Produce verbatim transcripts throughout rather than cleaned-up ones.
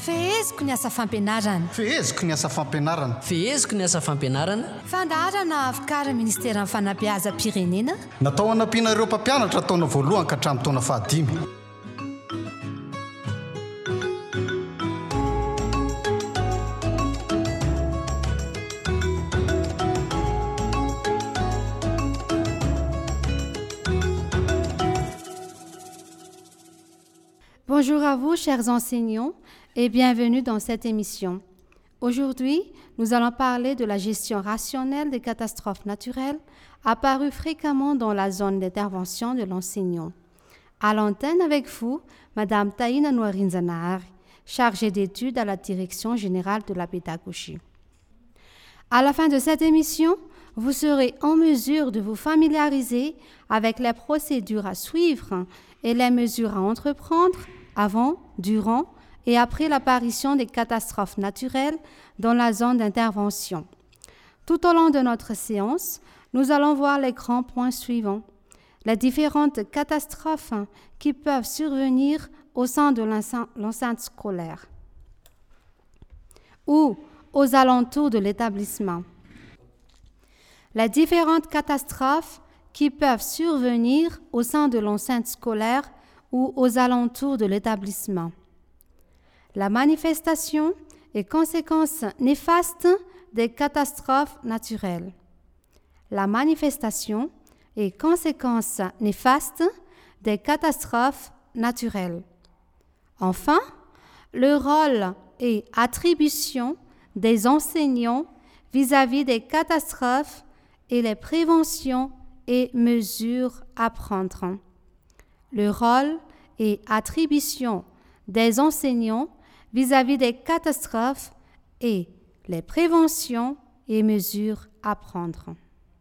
Feheziko ny asa fampianarana. Feheziko ny asa fampianarana. Feheziko ny asa fampianarana. Fandaharana avokarin'ny ministera fanabeazam-pirenena. Natao hanampiana ireo mpampianatra taona voalohany ka hatramin'ny taona fahadimy. Bonjour à vous, chers enseignants, et bienvenue dans cette émission. Aujourd'hui, nous allons parler de la gestion rationnelle des catastrophes naturelles apparues fréquemment dans la zone d'intervention de l'enseignant. À l'antenne avec vous, Madame Taïna Nouarinzanahari, chargée d'études à la Direction générale de la pédagogie. À la fin de cette émission, vous serez en mesure de vous familiariser avec les procédures à suivre et les mesures à entreprendre avant, durant et après l'apparition des catastrophes naturelles dans la zone d'intervention. Tout au long de notre séance, nous allons voir les grands points suivants. Les différentes catastrophes qui peuvent survenir au sein de l'enceinte scolaire ou aux alentours de l'établissement. Les différentes catastrophes qui peuvent survenir au sein de l'enceinte scolaire ou aux alentours de l'établissement. La manifestation et conséquences néfastes des catastrophes naturelles. La manifestation et conséquences néfastes des catastrophes naturelles. Enfin, le rôle et attribution des enseignants vis-à-vis des catastrophes et les préventions et mesures à prendre. Le rôle et attribution des enseignants vis-à-vis des catastrophes et les préventions et mesures à prendre.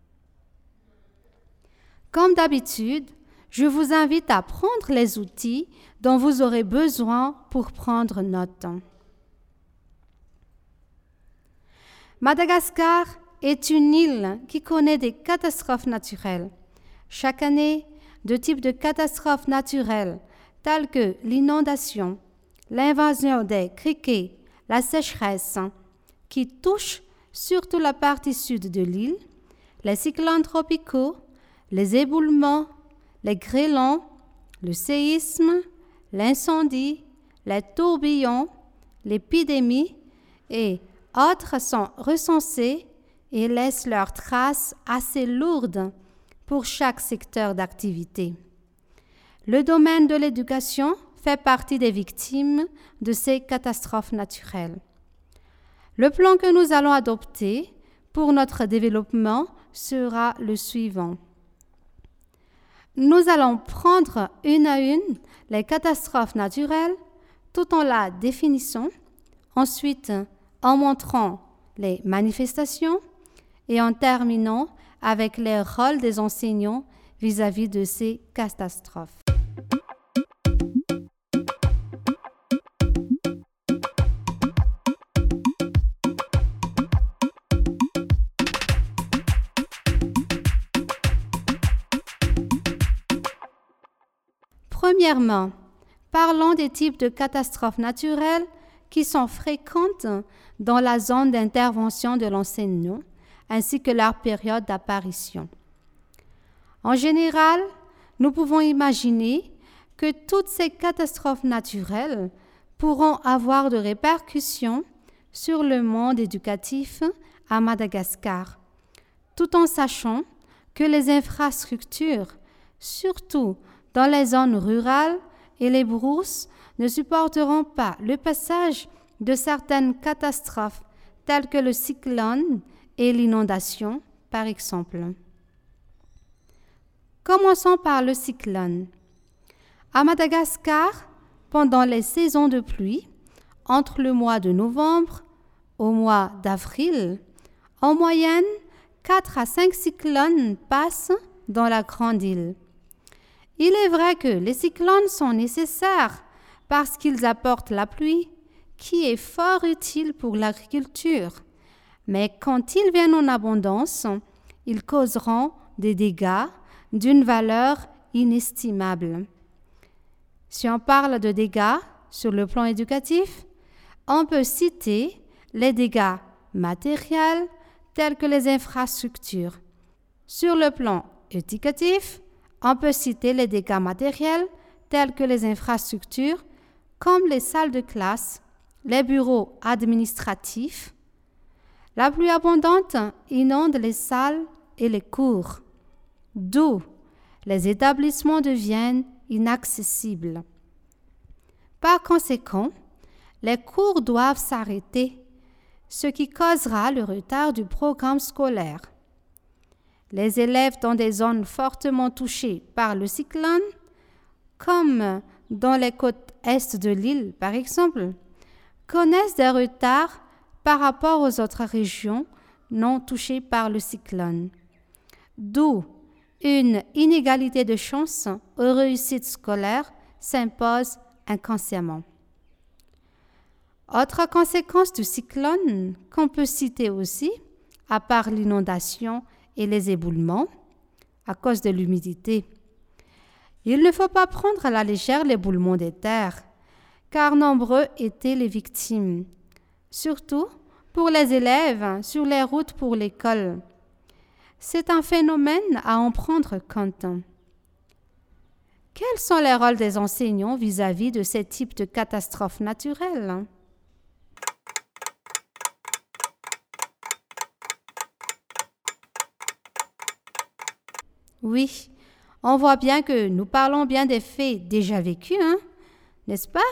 Comme d'habitude, je vous invite à prendre les outils dont vous aurez besoin pour prendre note. Madagascar est une île qui connaît des catastrophes naturelles. Chaque année, deux types de catastrophes naturelles, telles que l'inondation, l'invasion des criquets, la sécheresse, qui touchent surtout la partie sud de l'île, les cyclones tropicaux, les éboulements, les grêlons, le séisme, l'incendie, les tourbillons, l'épidémie et autres sont recensés et laissent leurs traces assez lourdes pour chaque secteur d'activité. Le domaine de l'éducation fait partie des victimes de ces catastrophes naturelles. Le plan que nous allons adopter pour notre développement sera le suivant. Nous allons prendre une à une les catastrophes naturelles tout en la définissant, ensuite en montrant les manifestations et en terminant avec les rôles des enseignants vis-à-vis de ces catastrophes. Premièrement, parlons des types de catastrophes naturelles qui sont fréquentes dans la zone d'intervention de l'enseignant, ainsi que leur période d'apparition. En général, nous pouvons imaginer que toutes ces catastrophes naturelles pourront avoir de répercussions sur le monde éducatif à Madagascar, tout en sachant que les infrastructures, surtout dans les zones rurales et les brousses, ne supporteront pas le passage de certaines catastrophes telles que le cyclone et l'inondation, par exemple. Commençons par le cyclone. À Madagascar, pendant les saisons de pluie, entre le mois de novembre au mois d'avril, en moyenne, quatre à cinq cyclones passent dans la grande île. Il est vrai que les cyclones sont nécessaires parce qu'ils apportent la pluie, qui est fort utile pour l'agriculture. Mais quand ils viennent en abondance, ils causeront des dégâts d'une valeur inestimable. Si on parle de dégâts sur le plan éducatif, On peut citer les dégâts matériels tels que les infrastructures. Sur le plan éducatif, on peut citer les dégâts matériels tels que les infrastructures comme les salles de classe, les bureaux administratifs. La pluie abondante inonde les salles et les cours, d'où les établissements deviennent inaccessibles. Par conséquent, les cours doivent s'arrêter, ce qui causera le retard du programme scolaire. Les élèves dans des zones fortement touchées par le cyclone, comme dans les côtes est de l'île par exemple, connaissent des retards par rapport aux autres régions non touchées par le cyclone. D'où une inégalité de chance aux réussites scolaires s'impose inconsciemment. Autre conséquence du cyclone qu'on peut citer aussi, à part l'inondation et les éboulements, à cause de l'humidité. Il ne faut pas prendre à la légère l'éboulement des terres, car nombreux étaient les victimes, surtout pour les élèves sur les routes pour l'école. C'est un phénomène à en prendre compte. Quels sont les rôles des enseignants vis-à-vis de ces types de catastrophes naturelles? Oui, on voit bien que nous parlons bien des faits déjà vécus, hein, n'est-ce pas?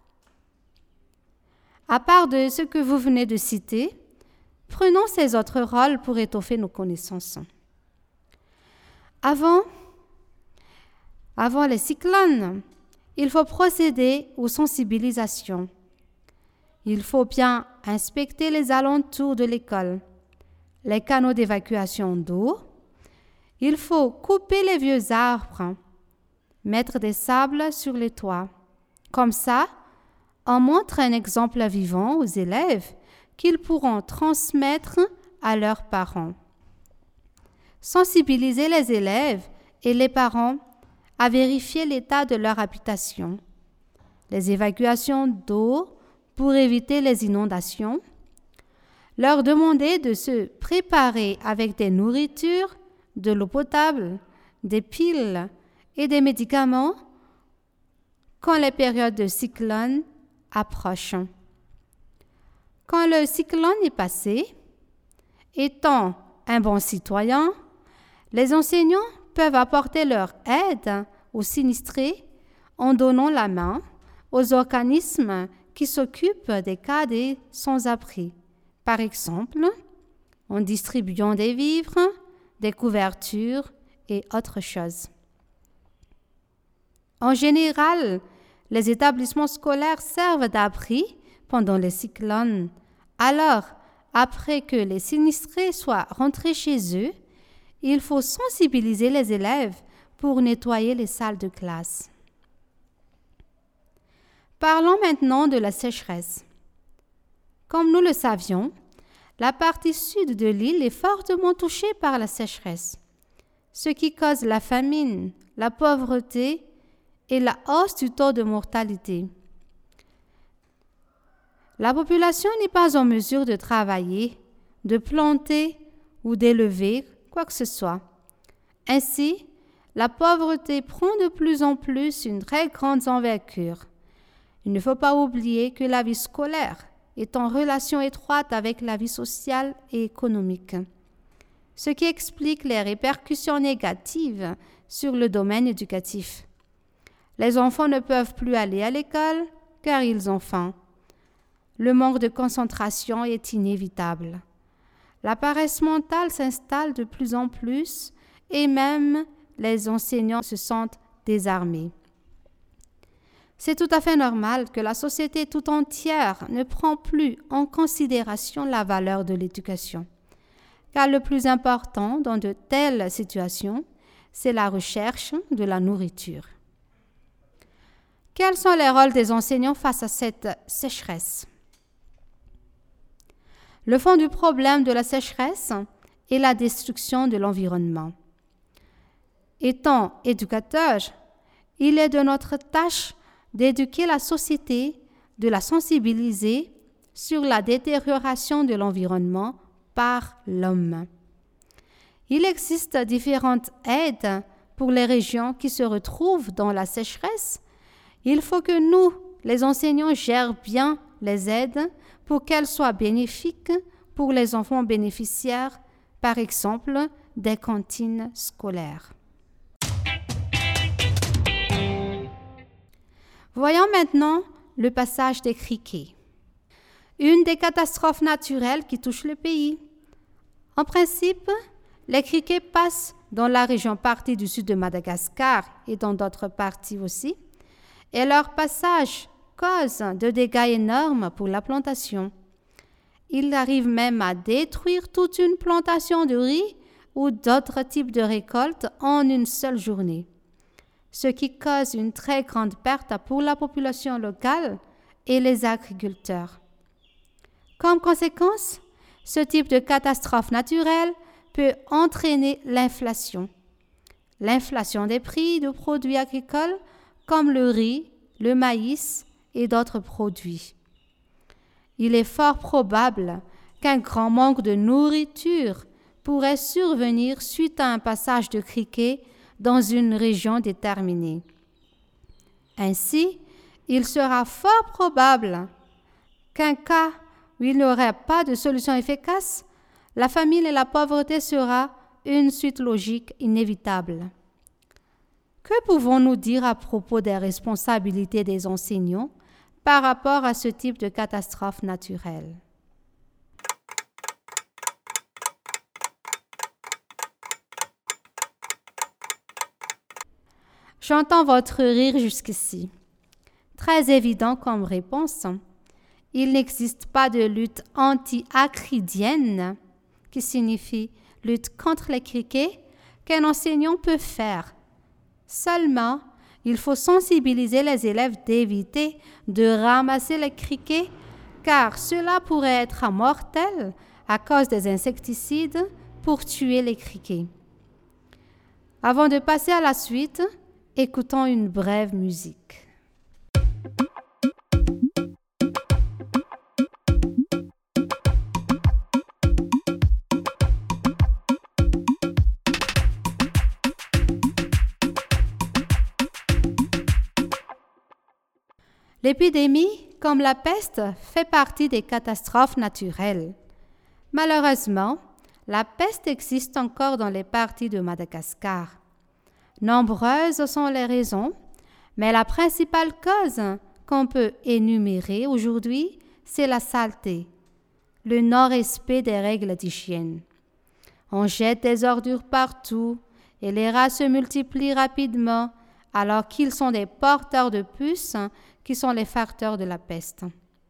À part de ce que vous venez de citer, prenons ces autres rôles pour étoffer nos connaissances. Avant, avant les cyclones, il faut procéder aux sensibilisations. Il faut bien inspecter les alentours de l'école, les canaux d'évacuation d'eau. Il faut couper les vieux arbres, mettre des sables sur les toits. Comme ça, on montre un exemple vivant aux élèves qu'ils pourront transmettre à leurs parents. Sensibiliser les élèves et les parents à vérifier l'état de leur habitation, les évacuations d'eau pour éviter les inondations, leur demander de se préparer avec des nourritures, de l'eau potable, des piles et des médicaments quand les périodes de cyclone approchent. Quand le cyclone est passé, étant un bon citoyen, les enseignants peuvent apporter leur aide aux sinistrés en donnant la main aux organismes qui s'occupent des cas des sans-abri. Par exemple, en distribuant des vivres, des couvertures et autres choses. En général, les établissements scolaires servent d'abri pendant les cyclones. Alors, après que les sinistrés soient rentrés chez eux, il faut sensibiliser les élèves pour nettoyer les salles de classe. Parlons maintenant de la sécheresse. Comme nous le savions, la partie sud de l'île est fortement touchée par la sécheresse, ce qui cause la famine, la pauvreté et la hausse du taux de mortalité. La population n'est pas en mesure de travailler, de planter ou d'élever quoi que ce soit. Ainsi, la pauvreté prend de plus en plus une très grande envergure. Il ne faut pas oublier que la vie scolaire est en relation étroite avec la vie sociale et économique, ce qui explique les répercussions négatives sur le domaine éducatif. Les enfants ne peuvent plus aller à l'école car ils ont faim. Le manque de concentration est inévitable. La paresse mentale s'installe de plus en plus et même les enseignants se sentent désarmés. C'est tout à fait normal que la société tout entière ne prend plus en considération la valeur de l'éducation, car le plus important dans de telles situations, c'est la recherche de la nourriture. Quels sont les rôles des enseignants face à cette sécheresse? Le fond du problème de la sécheresse est la destruction de l'environnement. Étant éducateurs, il est de notre tâche d'éduquer la société, de la sensibiliser sur la détérioration de l'environnement par l'homme. Il existe différentes aides pour les régions qui se retrouvent dans la sécheresse. Il faut que nous, les enseignants, gèrent bien les aides pour qu'elles soient bénéfiques pour les enfants bénéficiaires, par exemple, des cantines scolaires. Voyons maintenant le passage des criquets. Une des catastrophes naturelles qui touchent le pays. En principe, les criquets passent dans la région partie du sud de Madagascar et dans d'autres parties aussi, et leur passage cause de dégâts énormes pour la plantation. Ils arrivent même à détruire toute une plantation de riz ou d'autres types de récoltes en une seule journée, ce qui cause une très grande perte pour la population locale et les agriculteurs. Comme conséquence, ce type de catastrophe naturelle peut entraîner l'inflation. L'inflation des prix de produits agricoles comme le riz, le maïs et d'autres produits. Il est fort probable qu'un grand manque de nourriture pourrait survenir suite à un passage de criquets dans une région déterminée. Ainsi, il sera fort probable qu'un cas où il n'y aurait pas de solution efficace, la famine et la pauvreté sera une suite logique inévitable. Que pouvons-nous dire à propos des responsabilités des enseignants par rapport à ce type de catastrophe naturelle? J'entends votre rire jusqu'ici. Très évident comme réponse. Il n'existe pas de lutte anti-acridienne, qui signifie lutte contre les criquets, qu'un enseignant peut faire. Seulement, il faut sensibiliser les élèves d'éviter de ramasser les criquets, car cela pourrait être mortel à cause des insecticides pour tuer les criquets. Avant de passer à la suite, écoutons une brève musique. L'épidémie, comme la peste, fait partie des catastrophes naturelles. Malheureusement, la peste existe encore dans les parties de Madagascar. Nombreuses sont les raisons, mais la principale cause qu'on peut énumérer aujourd'hui, c'est la saleté, le non-respect des règles d'hygiène. On jette des ordures partout et les rats se multiplient rapidement alors qu'ils sont des porteurs de puces qui sont les facteurs de la peste.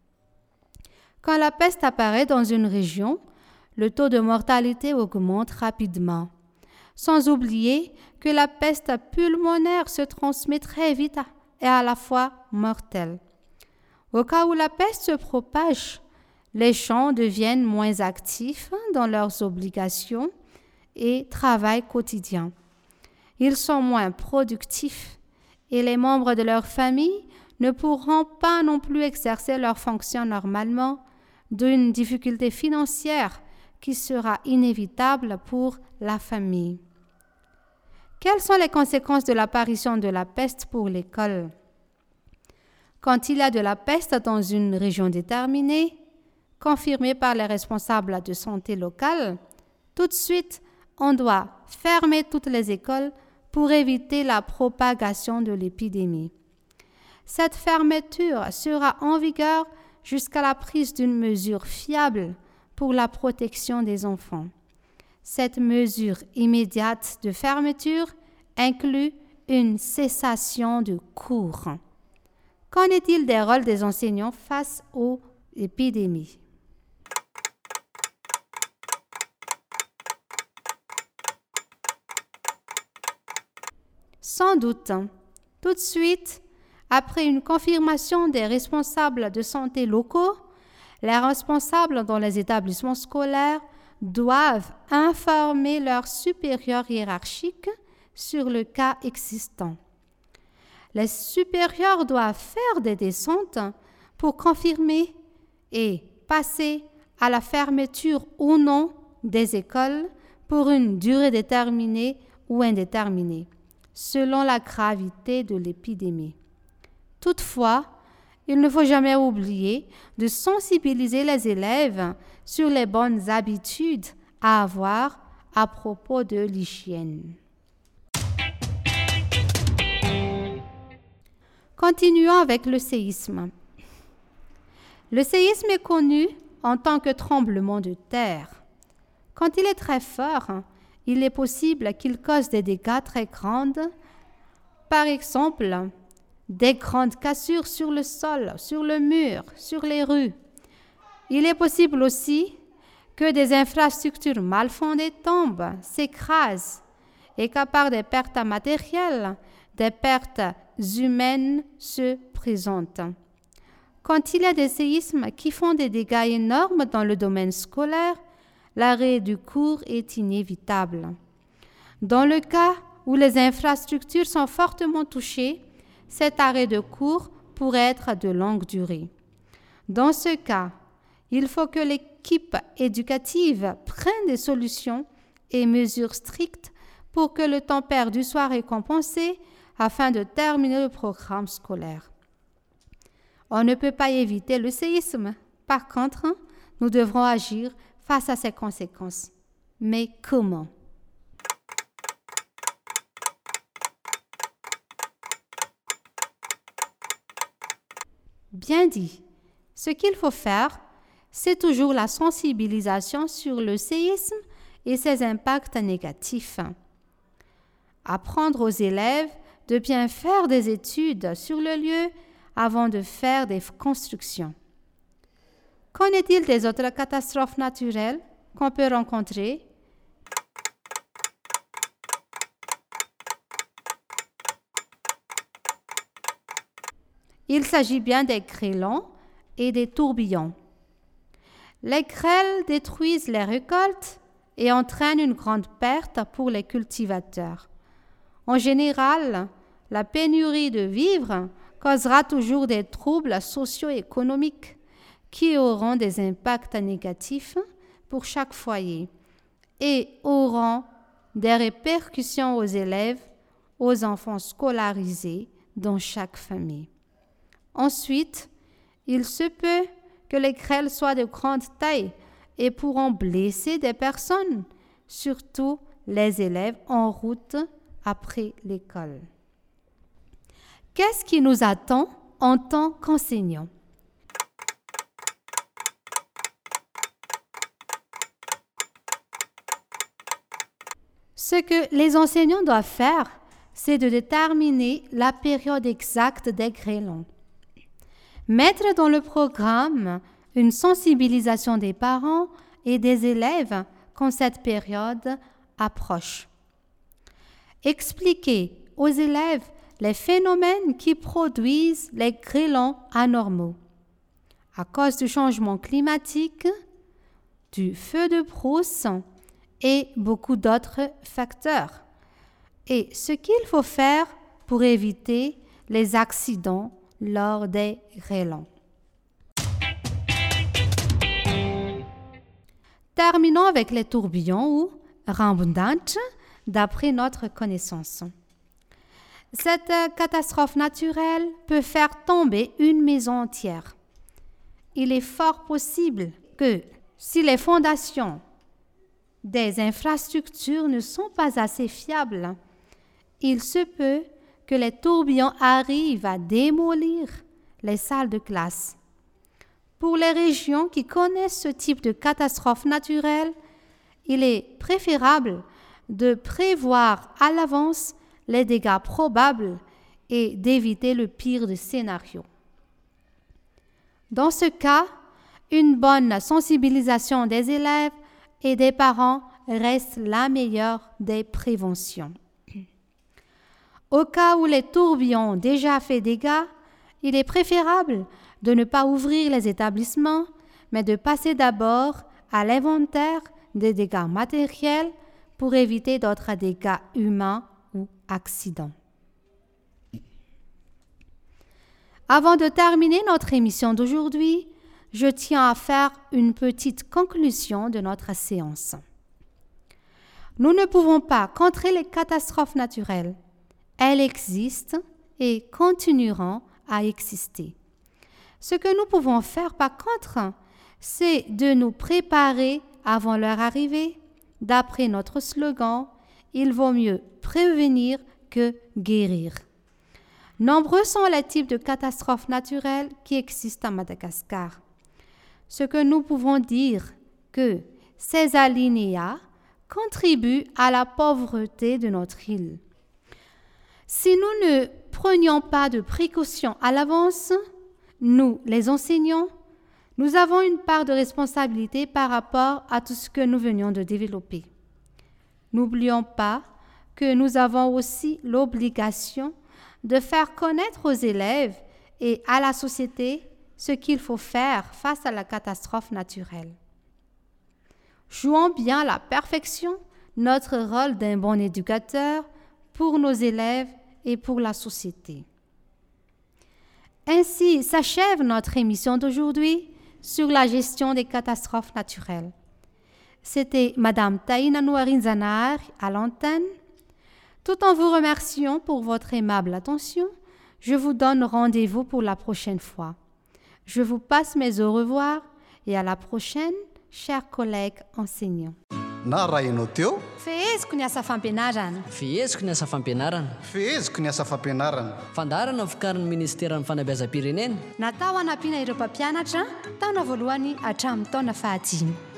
Quand la peste apparaît dans une région, le taux de mortalité augmente rapidement, sans oublier que la peste pulmonaire se transmet très vite et à la fois mortelle. Au cas où la peste se propage, les gens deviennent moins actifs dans leurs obligations et travail quotidien. Ils sont moins productifs et les membres de leur famille ne pourront pas non plus exercer leurs fonctions normalement, d'une difficulté financière qui sera inévitable pour la famille. Quelles sont les conséquences de l'apparition de la peste pour l'école? Quand il y a de la peste dans une région déterminée, confirmée par les responsables de santé locale, tout de suite, on doit fermer toutes les écoles pour éviter la propagation de l'épidémie. Cette fermeture sera en vigueur jusqu'à la prise d'une mesure fiable pour la protection des enfants. Cette mesure immédiate de fermeture inclut une cessation de cours. Qu'en est-il des rôles des enseignants face aux épidémies? Sans doute, tout de suite, après une confirmation des responsables de santé locaux, les responsables dans les établissements scolaires doivent informer leurs supérieurs hiérarchiques sur le cas existant. Les supérieurs doivent faire des descentes pour confirmer et, passer à la fermeture ou non des écoles pour une durée déterminée ou indéterminée, selon la gravité de l'épidémie. Toutefois, il ne faut jamais oublier de sensibiliser les élèves sur les bonnes habitudes à avoir à propos de l'hygiène. Continuons avec le séisme. Le séisme est connu en tant que tremblement de terre. Quand il est très fort, il est possible qu'il cause des dégâts très grands, par exemple des grandes cassures sur le sol, sur le mur, sur les rues. Il est possible aussi que des infrastructures mal fondées tombent, s'écrasent et qu'à part des pertes matérielles, des pertes humaines se présentent. Quand il y a des séismes qui font des dégâts énormes dans le domaine scolaire, l'arrêt du cours est inévitable. Dans le cas où les infrastructures sont fortement touchées, cet arrêt de cours pourrait être de longue durée. Dans ce cas, il faut que l'équipe éducative prenne des solutions et mesures strictes pour que le temps perdu soit récompensé afin de terminer le programme scolaire. On ne peut pas éviter le séisme. Par contre, nous devrons agir face à ses conséquences. Mais comment ? Bien dit, ce qu'il faut faire, c'est toujours la sensibilisation sur le séisme et ses impacts négatifs. Apprendre aux élèves de bien faire des études sur le lieu avant de faire des constructions. Qu'en est-il des autres catastrophes naturelles qu'on peut rencontrer ? Il s'agit bien des grêlons et des tourbillons. Les grêles détruisent les récoltes et entraînent une grande perte pour les cultivateurs. En général, la pénurie de vivres causera toujours des troubles socio-économiques qui auront des impacts négatifs pour chaque foyer et auront des répercussions aux élèves, aux enfants scolarisés dans chaque famille. Ensuite, il se peut que les grêles soient de grande taille et pourront blesser des personnes, surtout les élèves en route après l'école. Qu'est-ce qui nous attend en tant qu'enseignants ? Ce que les enseignants doivent faire, c'est de déterminer la période exacte des grêlons. Mettre dans le programme une sensibilisation des parents et des élèves quand cette période approche. Expliquer aux élèves les phénomènes qui produisent les grêlons anormaux à cause du changement climatique, du feu de brousse et beaucoup d'autres facteurs. Et ce qu'il faut faire pour éviter les accidents lors des grêlons. Terminons avec les tourbillons ou rambundantes d'après notre connaissance. Cette catastrophe naturelle peut faire tomber une maison entière. Il est fort possible que si les fondations des infrastructures ne sont pas assez fiables, il se peut que les tourbillons arrivent à démolir les salles de classe. Pour les régions qui connaissent ce type de catastrophe naturelle, il est préférable de prévoir à l'avance les dégâts probables et d'éviter le pire des scénarios. Dans ce cas, une bonne sensibilisation des élèves et des parents reste la meilleure des préventions. Au cas où les tourbillons ont déjà fait dégâts, il est préférable de ne pas ouvrir les établissements, mais de passer d'abord à l'inventaire des dégâts matériels pour éviter d'autres dégâts humains ou accidents. Avant de terminer notre émission d'aujourd'hui, je tiens à faire une petite conclusion de notre séance. Nous ne pouvons pas contrer les catastrophes naturelles. Elles existent et continueront à exister. Ce que nous pouvons faire par contre, c'est de nous préparer avant leur arrivée. D'après notre slogan, il vaut mieux prévenir que guérir. Nombreux sont les types de catastrophes naturelles qui existent à Madagascar. Ce que nous pouvons dire que ces alinéas contribuent à la pauvreté de notre île. Si nous ne prenions pas de précautions à l'avance, nous, les enseignants, nous avons une part de responsabilité par rapport à tout ce que nous venions de développer. N'oublions pas que nous avons aussi l'obligation de faire connaître aux élèves et à la société ce qu'il faut faire face à la catastrophe naturelle. Jouons bien à la perfection notre rôle d'un bon éducateur pour nos élèves et pour la société. Ainsi s'achève notre émission d'aujourd'hui sur la gestion des catastrophes naturelles. C'était Madame Taïna Nouarinzanar à l'antenne. Tout en vous remerciant pour votre aimable attention, je vous donne rendez-vous pour la prochaine fois. Je vous passe mes au revoir et à la prochaine, chers collègues enseignants. Na raha ianao teo feheziko ny asa fampianarana fiheziko ny asa fampianarana feheziko ny asa fampianarana fandarana vokarin'ny ministera ny fanabeazam-pirenena natao hanampiana ireo mpampianatra taona voalohany hatramin'ny taona fahadimy